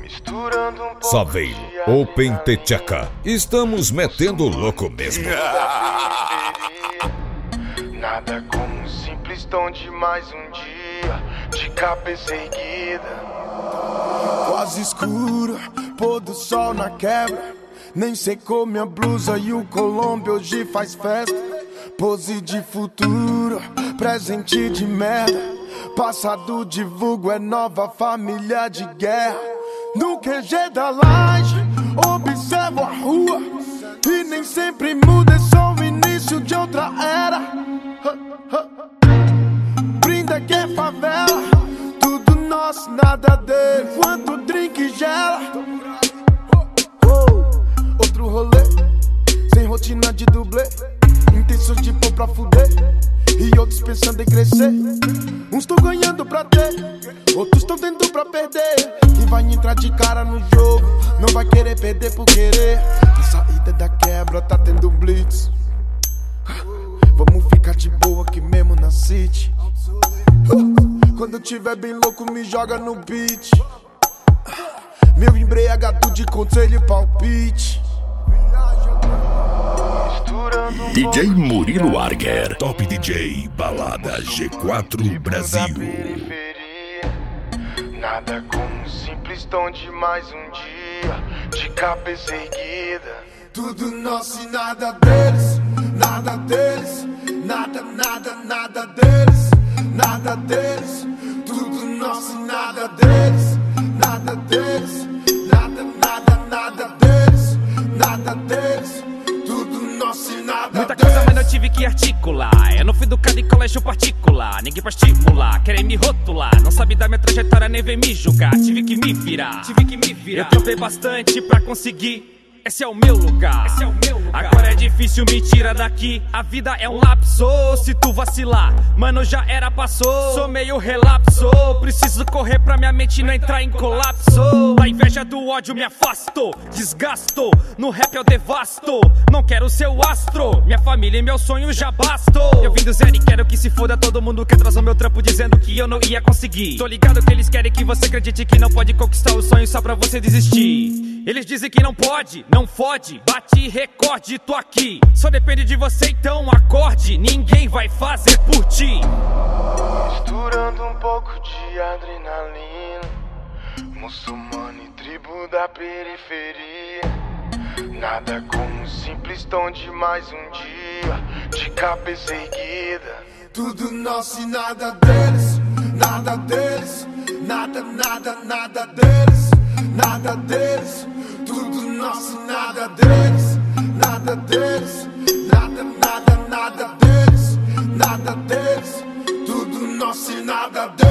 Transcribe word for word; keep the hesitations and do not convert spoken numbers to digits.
Saveiro, Open Techeca. Estamos metendo louco mesmo. Nada como um simples tom de mais um dia, de cabeça erguida. Quase escura, pôr do sol na quebra. Nem secou minha blusa e o Colômbia hoje faz festa. Pose de futuro, presente de merda. Passado divulgo é nova família de guerra. No Q G da laje, observo a rua. E nem sempre muda, é só o início de outra era. Brinda que é favela, tudo nosso, nada dele. Enquanto o drink gela, outro rolê, sem rotina de dublê. Intensos de pôr pra fuder, e outros pensando em crescer. Uns tão ganhando pra ter, outros tão tendo pra perder. Quem vai entrar de cara no jogo não vai querer perder por querer. A saída da quebra tá tendo blitz. Vamos ficar de boa aqui mesmo na city. Quando eu tiver bem louco me joga no beat. Meu embriagado de conselho e palpite. D J Murilo Arger, Top D J Balada G quatro Brasil. Nada como um simples tom de mais um dia, de cabeça erguida. Tudo nosso e nada deles, nada deles, nada, nada, nada deles, nada deles. Tudo nosso e nada deles, nada deles, nada, nada, nada deles, nada deles. Tudo nosso e nada Muita deles. coisa, mas eu tive que articular. Eu não fui educado em colégio particular. Ninguém pra estimular, querem me rotular. Não sabe da minha trajetória, nem vem me julgar. Tive que me virar, tive que me virar. Eu trampei bastante pra conseguir. Esse é o meu lugar, esse é o meu lugar. Agora é difícil, me tira daqui. A vida é um lapso, se tu vacilar, mano, já era, passou. Sou meio relapso, preciso correr pra minha mente não entrar em colapso. A inveja do ódio me afastou, desgasto. No rap eu devasto, não quero ser o astro. Minha família e meu sonho já bastou. Eu vim do zero e quero que se foda todo mundo que atrasou meu trampo dizendo que eu não ia conseguir. Tô ligado que eles querem que você acredite que não pode conquistar o sonho só pra você desistir. Eles dizem que não pode, não fode, bate recorde, tô aqui. Só depende de você, então acorde, ninguém vai fazer por ti. Misturando um pouco de adrenalina, muçulmano e tribo da periferia. Nada como um simples tom de mais um dia, de cabeça erguida. Tudo nosso e nada deles, nada deles, nada, nada, nada deles, nada deles. Tudo nosso e nada deles, nada deles, nada, nada, nada deles, nada deles. Tudo nosso e nada deles.